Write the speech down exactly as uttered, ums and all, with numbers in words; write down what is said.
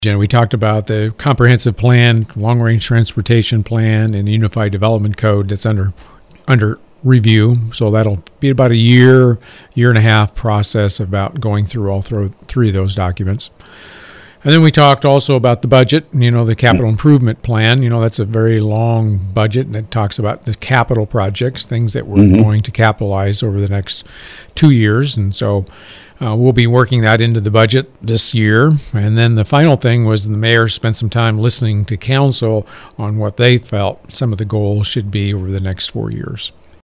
And we talked about the comprehensive plan, long-range transportation plan, and the Unified Development Code that's under under review. So that'll be about a year, year and a half process about going through all th- three of those documents. And then we talked also about the budget, you know, the capital improvement plan. You know, that's a very long budget, and it talks about the capital projects, things that we're mm-hmm. going to capitalize over the next two years. And so uh, we'll be working that into the budget this year. And then the final thing was the mayor spent some time listening to council on what they felt some of the goals should be over the next four years.